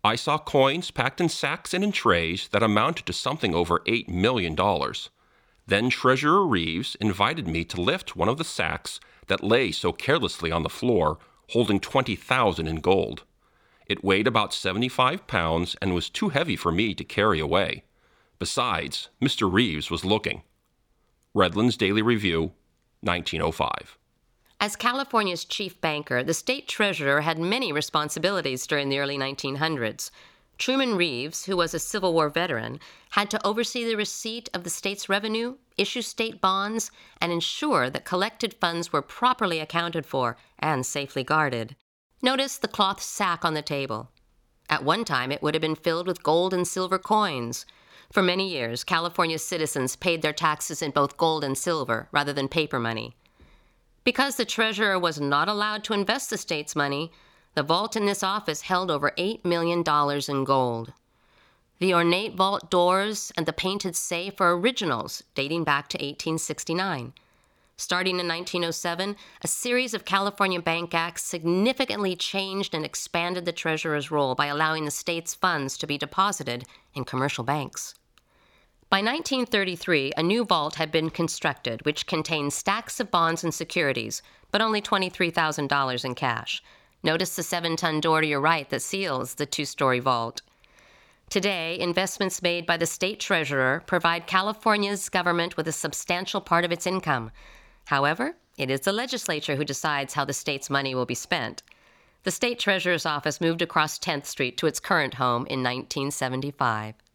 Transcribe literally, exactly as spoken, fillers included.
I saw coins packed in sacks and in trays that amounted to something over eight million dollars. Then Treasurer Reeves invited me to lift one of the sacks that lay so carelessly on the floor, holding twenty thousand dollars in gold. It weighed about seventy-five pounds and was too heavy for me to carry away. Besides, Mister Reeves was looking. Redlands Daily Review, nineteen oh five. As California's chief banker, the state treasurer had many responsibilities during the early nineteen hundreds. Truman Reeves, who was a Civil War veteran, had to oversee the receipt of the state's revenue, issue state bonds, and ensure that collected funds were properly accounted for and safely guarded. Notice the cloth sack on the table. At one time, it would have been filled with gold and silver coins. For many years, California's citizens paid their taxes in both gold and silver rather than paper money. Because the treasurer was not allowed to invest the state's money, the vault in this office held over eight million dollars in gold. The ornate vault doors and the painted safe are originals dating back to eighteen sixty-nine. Starting in nineteen oh seven, a series of California Bank Acts significantly changed and expanded the treasurer's role by allowing the state's funds to be deposited in commercial banks. By nineteen thirty-three, a new vault had been constructed, which contained stacks of bonds and securities, but only twenty-three thousand dollars in cash. Notice the seven-ton door to your right that seals the two-story vault. Today, investments made by the state treasurer provide California's government with a substantial part of its income. However, it is the legislature who decides how the state's money will be spent. The state treasurer's office moved across tenth Street to its current home in nineteen seventy-five.